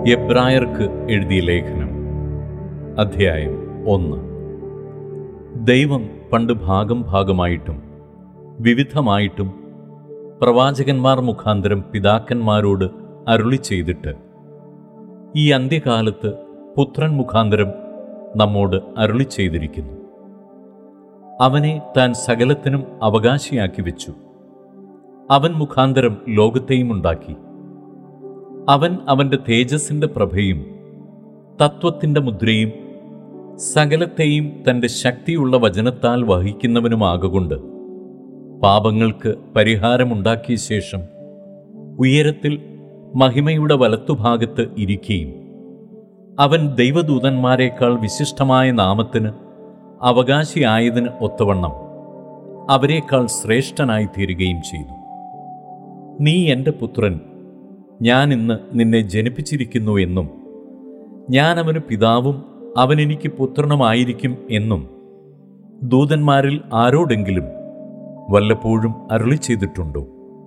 എബ്രായർക്ക് എഴുതിയ ലേഖനം അധ്യായം 1. ദൈവം പണ്ട് ഭാഗം ഭാഗമായിട്ടും വിവിധമായിട്ടും പ്രവാചകന്മാർ മുഖാന്തരം പിതാക്കന്മാരോട് അരുളി ചെയ്തിട്ട് ഈ അന്ത്യകാലത്ത് പുത്രൻ മുഖാന്തരം നമ്മോട് അരുളി ചെയ്തിരിക്കുന്നു. അവനെ താൻ സകലത്തിനും അവകാശിയാക്കി വെച്ചു. അവൻ മുഖാന്തരം ലോകത്തെയും ഉണ്ടാക്കി. അവൻ അവൻ്റെ തേജസ്സിൻ്റെ പ്രഭയും തത്വത്തിൻ്റെ മുദ്രയും സകലത്തെയും തൻ്റെ ശക്തിയുള്ള വചനത്താൽ വഹിക്കുന്നവനുമാകൊണ്ട് പാപങ്ങൾക്ക് പരിഹാരമുണ്ടാക്കിയ ശേഷം ഉയരത്തിൽ മഹിമയുടെ വലത്തുഭാഗത്ത് ഇരിക്കുകയും അവൻ ദൈവദൂതന്മാരെക്കാൾ വിശിഷ്ടമായ നാമത്തിന് അവകാശിയായതിന് ഒത്തവണ്ണം അവരെക്കാൾ ശ്രേഷ്ഠനായി തീരുകയും ചെയ്തു. നീ എൻ്റെ പുത്രൻ, ഞാൻ ഇന്ന് നിന്നെ ജനിപ്പിച്ചിരിക്കുന്നു എന്നും ഞാൻ അവന് പിതാവും അവൻ എനിക്ക് പുത്രനുമായിരിക്കും എന്നും ദൂതന്മാരിൽ ആരോടെങ്കിലും വല്ലപ്പോഴും അരുളി ചെയ്തിട്ടുണ്ടോ?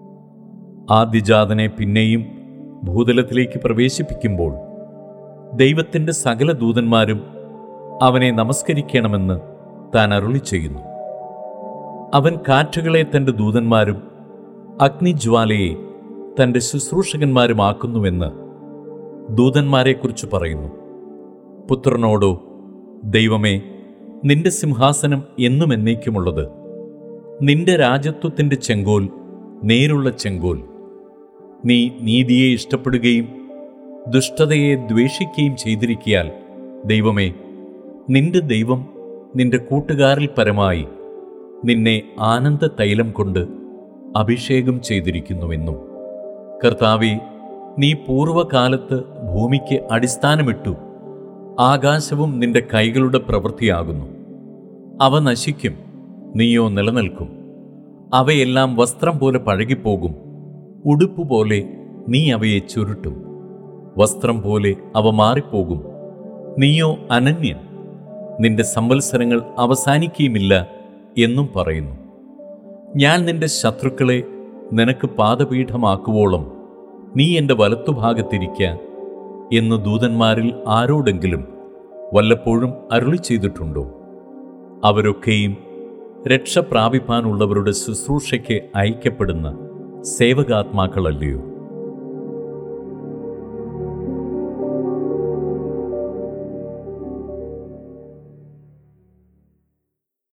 ആദ്യജാതനെ പിന്നെയും ഭൂതലത്തിലേക്ക് പ്രവേശിപ്പിക്കുമ്പോൾ ദൈവത്തിൻ്റെ സകല ദൂതന്മാരും അവനെ നമസ്കരിക്കണമെന്ന് താൻ അരുളി ചെയ്യുന്നു. അവൻ കാറ്റുകളെ തൻ്റെ ദൂതന്മാരും അഗ്നിജ്വാലയെ തൻ്റെ ശുശ്രൂഷകന്മാരുമാക്കുന്നുവെന്ന് ദൂതന്മാരെക്കുറിച്ച് പറയുന്നു. പുത്രനോടോ, ദൈവമേ, നിന്റെ സിംഹാസനം എന്നും എന്നേക്കുമുള്ളത്. നിന്റെ രാജത്വത്തിൻ്റെ ചെങ്കോൽ നേരുള്ള ചെങ്കോൽ. നീ നീതിയെ ഇഷ്ടപ്പെടുകയും ദുഷ്ടതയെ ദ്വേഷിക്കുകയും ചെയ്തിരിക്കയാൽ ദൈവമേ, നിന്റെ ദൈവം നിന്റെ കൂട്ടുകാരിൽ പരമായി നിന്നെ ആനന്ദ തൈലം കൊണ്ട് അഭിഷേകം ചെയ്തിരിക്കുന്നുവെന്നും കർത്താവേ, നീ പൂർവകാലത്ത് ഭൂമിക്ക് അടിസ്ഥാനമിട്ടു. ആകാശവും നിന്റെ കൈകളുടെ പ്രവൃത്തിയാകുന്നു. അവ നശിക്കും, നീയോ നിലനിൽക്കും. അവയെല്ലാം വസ്ത്രം പോലെ പഴകിപ്പോകും. ഉടുപ്പുപോലെ നീ അവയെ ചുരുട്ടും. വസ്ത്രം പോലെ അവ മാറിപ്പോകും. നീയോ അനന്യൻ, നിന്റെ സംവത്സരങ്ങൾ അവസാനിക്കുകയുമില്ല എന്നും പറയുന്നു. ഞാൻ നിന്റെ ശത്രുക്കളെ നിനക്ക് പാദപീഠമാക്കുവോളം നീ എൻ്റെ വലത്തുഭാഗത്തിരിക്ക എന്ന് ദൂതന്മാരിൽ ആരോടെങ്കിലും വല്ലപ്പോഴും അരുളി ചെയ്തിട്ടുണ്ടോ? അവരൊക്കെയും രക്ഷ പ്രാപിപ്പാനുള്ളവരുടെ ശുശ്രൂഷയ്ക്ക് അയക്കപ്പെടുന്ന സേവകാത്മാക്കളല്ലയോ?